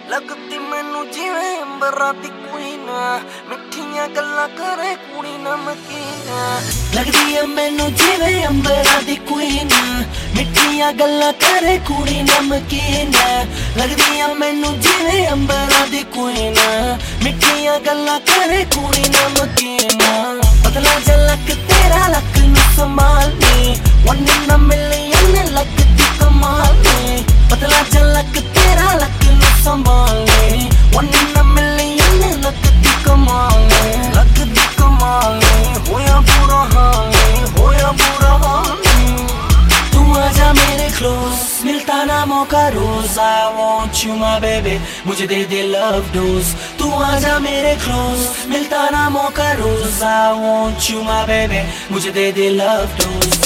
लगती मैनू जिवें अंबरां दी क्वीन, मिठियां गल्लां करे कुड़ी नमकीन। लगदी है मैनू जिवें अंबरां दी क्वीन, मिठियां गल्लां करे कुड़ी नमकीन। लगदी है मैनू जिवें अंबरां दी क्वीन, मिठियां गल्लां करे कुड़ी नमकीन। पतला झलक तेरा लक नू संभालनी, वन इन अ मिलियन लगदी कमाल नी। पतला झलक तेरा लक नू संभालनी, वन इन अ मिलियन लगदी कमाल नी। लगदी कमाल नी, होया बुरा हाल नी, होया बुरा हाल नी। तू आजा मेरे क्लोज, मिलता ना मौका रोज। I want you my baby, मुझे दे दे love dose। तू आजा मेरे क्लोज, मिलता ना मौका रोज। I want you my baby, मुझे दे दे love dose।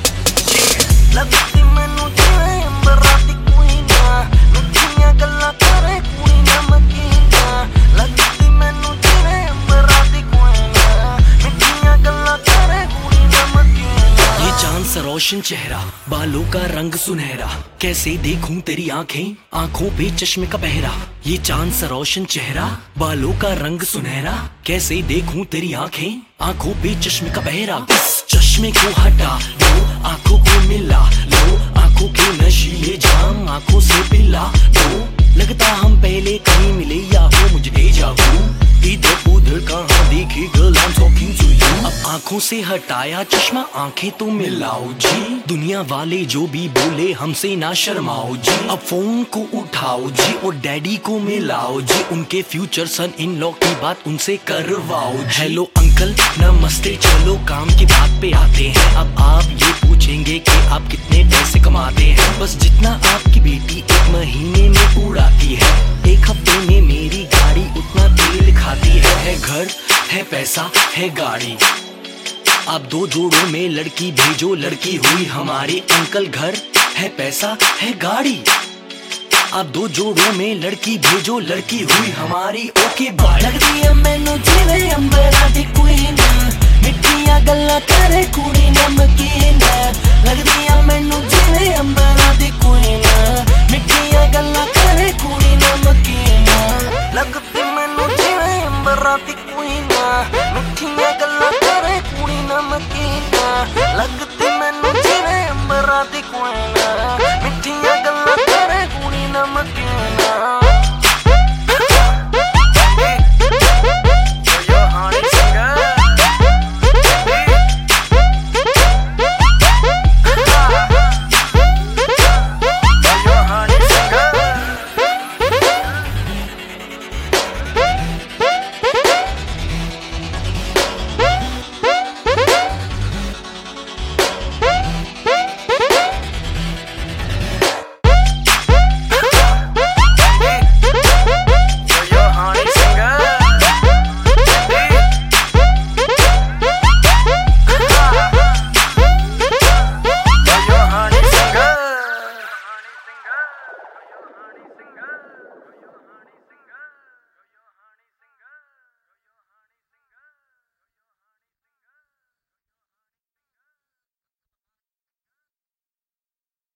लगती मैनू जिवें अंबरां दी क्वीन, मिठियां गल्लां करे कुड़ी नमकीन। लगती मैनू जिवें अंबरां दी क्वीन, मिठियां गल्लां करे कुड़ी नमकीन। ये चांद सा रोशन चेहरा, बालों का रंग सुनहरा, कैसे देखूं तेरी आंखें, आंखों पे चश्मे का पहरा। ये चांद सा रोशन चेहरा, बालों का रंग सुनहरा, कैसे देखूं तेरी आंखें, आंखों पे चश्मे का पहरा। इस चश्मे को हटा लो, आंखों को मिला लो, आंखों के नशीले जाम आंखों से पिला लो। लगता हम पहले कहीं मिले या हो मुझे डेजा वू, इधर उधर कहाँ देखी girl I am talking to you. अब आंखों से हटाया चश्मा, आंखें तो मिलाओ जी। दुनिया वाले जो भी बोले हमसे ना शर्माओ जी। अब फोन को उठाओ जी और डैडी को मिलाओ जी, उनके फ्यूचर सन इन लॉ की बात उनसे करवाओ जी। हेलो अंकल नमस्ते, चलो काम की बात पे आते हैं। अब आप ये पूछेंगे कि आप कितने पैसे कमाते हैं। बस जितना आपकी बेटी एक महीने में उड़ाती है, एक हफ्ते में मेरी गाड़ी उतना तेल खाती है घर है पैसा है गाड़ी। आप दो जोड़ों में लड़की भेजो, लड़की हुई हमारी। अंकल घर है पैसा है गाड़ी। आप दो जोड़ों में लड़की भेजो, लड़की हुई हमारी। Okay bye. लगदी है मैनू जिवें अंबरां दी क्वीन, मिठियां गल्लां करे कुड़ी नमकीन। लगदी है मैनू जिवें अंबरां दी क्वीन, मिठियां गल्लां करे कुड़ी नमकीन। लगदी मैनू जिवें अंबरां दी क्वीन, मिठियां गल्लां करे कुड़ी नमकीन। लगदी